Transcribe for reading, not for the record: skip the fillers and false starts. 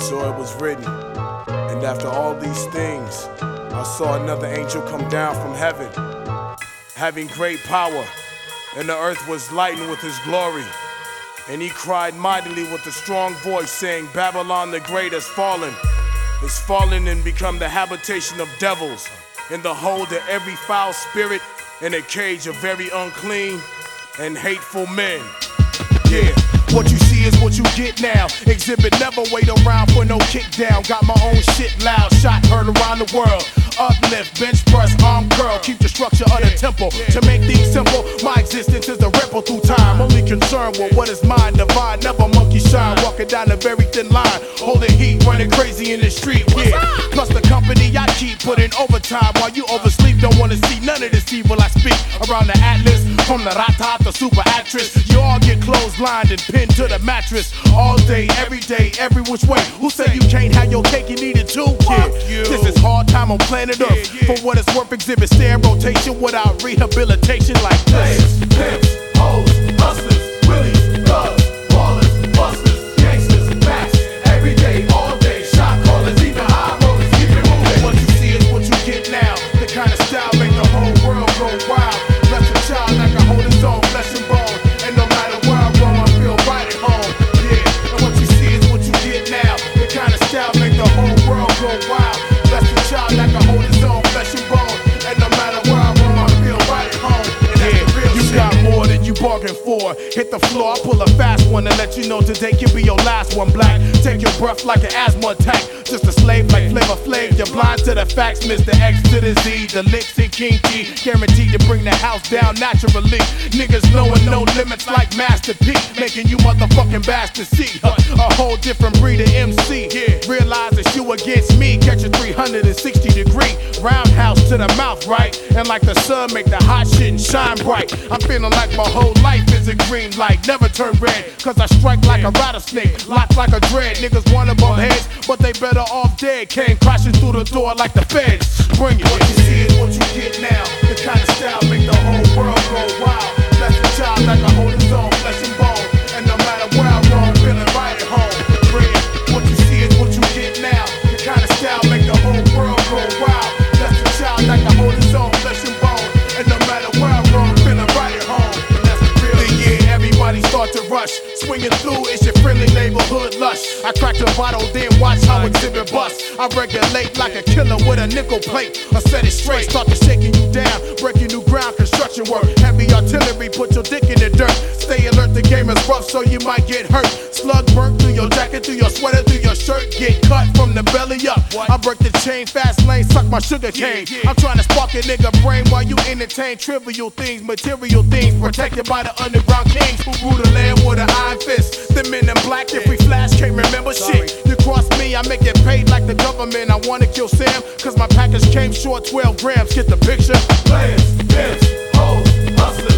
So it was written, and after all these things, I saw another angel come down from heaven, having great power, and the earth was lightened with his glory. And he cried mightily with a strong voice, saying, Babylon the great has fallen and become the habitation of devils, in the hold of every foul spirit, in a cage of very unclean and hateful men. Yeah. What you see is what you get now. Exhibit never wait around for no kick down. Got my own shit loud, shot heard around the world. Uplift, bench press, arm curl. Keep the structure of the temple. To make things simple, my existence is a ripple through time. Only concerned with what is mine, divine. Never monkey shine, walking down a very thin line. Holding heat, running crazy in the street, yeah. Plus the company I keep putting overtime while you oversleep. Don't wanna see none of this evil I speak. Around the atlas, from the rata to super actress. You all get clotheslined and pinned to the mattress. All day, every which way. Who said you can't have your cake, you need it too? Yeah. This is hard time on planet Earth. For what it's worth, exhibit stay in rotation without rehabilitation like this. Pimps, hoes, hustlers, willies, thugs, ballers, busters, gangsters, backs. Every day, all day, shot callers, even high rollers, keep it moving. What you see is what you get now. The kind of style make the whole world go wild. Left a child that can hold his own flesh and bone. And no matter where I roam, I feel right at home. Yeah, and what you see is what you get now. The kind of style make the whole world go wild. Left a child that can hold his own flesh and bone. And no matter where I roam, I feel right at home. And that's the real shit. Got more than you bargained for. Hit the floor, I pull a fast one to let you know today can be your last one. Black, take your breath like an asthma attack. Just a slave like Flavor Flav. You're blind to the facts, Mr. X to the Z. The licks and King T, guaranteed to bring the house down naturally. Niggas knowing no limits like Master P, making you motherfucking bastards see a whole different breed of MC. Realize it's you against me. Catch a 360-degree roundhouse to the mouth, right? And like the sun, make the hot shit and shine bright. I'm feeling like my whole life is a green light, never turn red. Cause I strike like a rattlesnake, locked like a dread. Niggas wanna bump heads, but they better off dead. Came crashing through the door like the feds. Bring it. What you see is what you get now. The kind of style make the whole world go wild. That's a child that can hold his own flesh and bone. And no matter where I roam, feeling right at home. Bring it. What you see is what you get now. The kind of style make the whole world go wild. That's a child that can hold his own flesh and bone. And no matter where I roam, feeling right at home. And that's the real shit. Yeah, everybody start to rush. Swinging through, it's your friendly neighborhood lush. I crack the bottle, then watch how exhibit bust. I regulate like a killer with a nickel plate. I set it straight, start to shaking you down. Breaking new ground, construction work. Heavy artillery, put your dick in the dirt. Stay alert, the game is rough, so you might get hurt. Slug burnt through your jacket, through your sweater, through your shirt. Get cut from the belly up. I break the chain, fast lane, suck my sugar cane. I'm trying to spark a nigga brain while you entertain trivial things, material things. Protected by the underground kings who rule the land with an iron fist. The men in black, if we flash, can't remember shit. You cross me, I make it paid like the government. I wanna kill Sam, cause my package came short 12 grams. Get the picture? Players, pimps, hoes, hustlers.